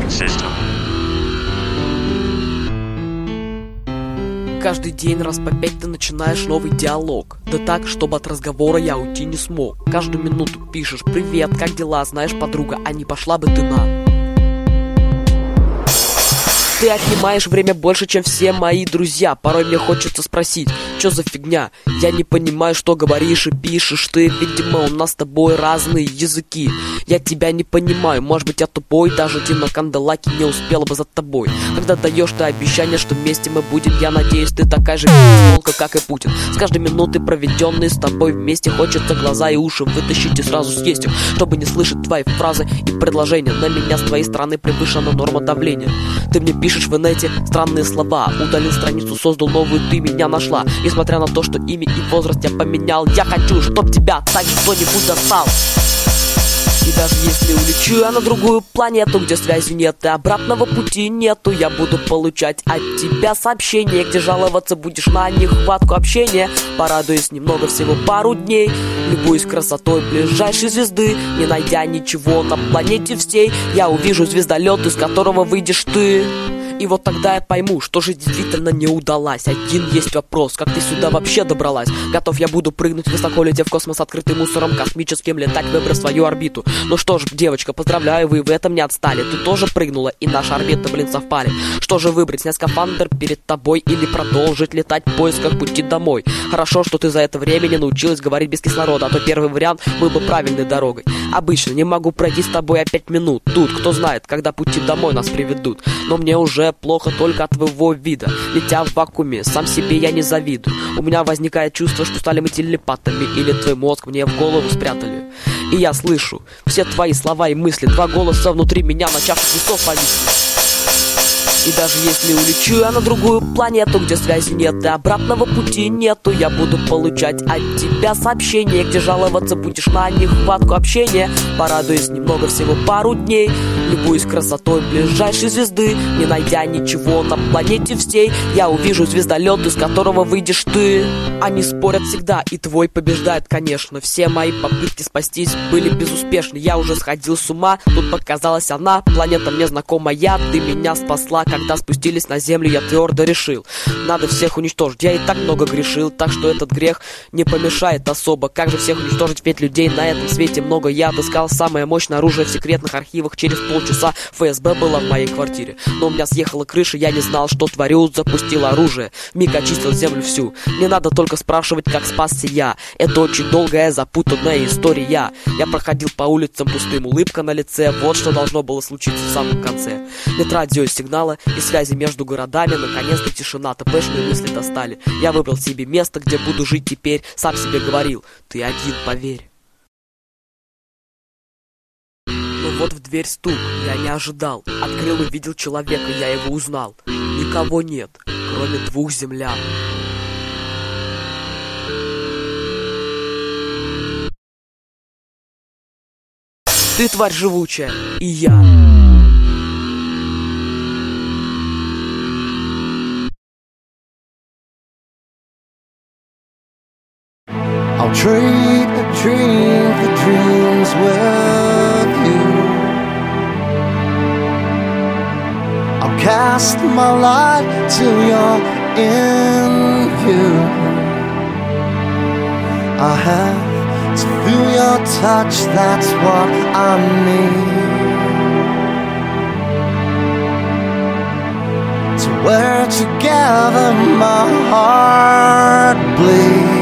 Broadcasting System. Каждый день раз по 5 ты начинаешь новый диалог. Да так, чтобы от разговора я уйти не смог. Каждую минуту пишешь: привет, как дела, знаешь, подруга, а не пошла бы ты на... Ты отнимаешь время больше, чем все мои друзья. Порой мне хочется спросить, что за фигня? Я не понимаю, что говоришь и пишешь ты. Видимо, у нас с тобой разные языки. Я тебя не понимаю, может быть я тупой. Даже Дина Канделаки не успела бы за тобой. Когда даешь ты обещание, что вместе мы будем, я надеюсь, ты такая же волка, как и Путин. С каждой минуты, проведенной с тобой вместе, хочется глаза и уши вытащить и сразу съесть их, чтобы не слышать твои фразы и предложения. На меня с твоей стороны превышена норма давления. Ты мне пишешь в инете странные слова. Удалил страницу, создал новую, ты меня нашла. Несмотря на то, что имя и возраст я поменял, я хочу, чтоб тебя так кто-нибудь достал. И даже если улечу я на другую планету, где связи нет и обратного пути нету, я буду получать от тебя сообщения, где жаловаться будешь на нехватку общения. Порадуюсь немного, всего пару дней, любуюсь красотой ближайшей звезды. Не найдя ничего на планете всей, я увижу звездолет, из которого выйдешь ты. И вот тогда я пойму, что же действительно не удалась. Один есть вопрос: как ты сюда вообще добралась? Готов я буду прыгнуть высоко, летя в космос, открытый мусором космическим, летать, выбрав свою орбиту. Ну что ж, девочка, поздравляю, вы в этом не отстали. Ты тоже прыгнула, и наши орбиты, совпали. Что же выбрать, снять скафандр перед тобой или продолжить летать в поисках пути домой? Хорошо, что ты за это время не научилась говорить без кислорода, а то первый вариант был бы правильной дорогой. Обычно не могу пройти с тобой 5 минут. Тут, кто знает, когда пути домой нас приведут. Но мне уже плохо только от твоего вида. Летя в вакууме, сам себе я не завидую. У меня возникает чувство, что стали мы телепатами, или твой мозг мне в голову спрятали. И я слышу все твои слова и мысли, два голоса внутри меня, начавших весов повисли. И даже если улечу я на другую планету, где связи нет и обратного пути нету, я буду получать от тебя сообщения, где жаловаться будешь на нехватку общения. Порадуюсь немного, всего пару дней, любуюсь красотой ближайшей звезды. Не найдя ничего на планете всей, я увижу звездолет, из которого выйдешь ты. Они спорят всегда, и твой побеждает, конечно. Все мои попытки спастись были безуспешны. Я уже сходил с ума, тут показалась она. Планета мне знакомая, ты меня спасла. Когда спустились на землю, я твердо решил: надо всех уничтожить. Я и так много грешил, так что этот грех не помешает особо. Как же всех уничтожить, ведь людей на этом свете много. Я отыскал самое мощное оружие в секретных архивах. Через полчаса ФСБ была в моей квартире. Но у меня съехала крыша, я не знал, что творю. Запустил оружие, вмиг очистил землю всю. Не надо только спрашивать, как спасся я. Это очень долгая, запутанная история. Я проходил по улицам пустым, улыбка на лице. Вот что должно было случиться в самом конце. Нет радиосигнала и связи между городами. Наконец-то тишина, ТПшные мысли достали. Я выбрал себе место, где буду жить теперь. Сам себе говорил: ты один, поверь. Но вот в дверь стук, я не ожидал. Открыл, увидел человека, я его узнал. Никого нет, кроме двух землян. Ты тварь живучая, и я. I'll trade a dream for dreams with you. I'll cast my light till you're in view. I have to feel your touch, that's what I need. To where together my heart bleeds.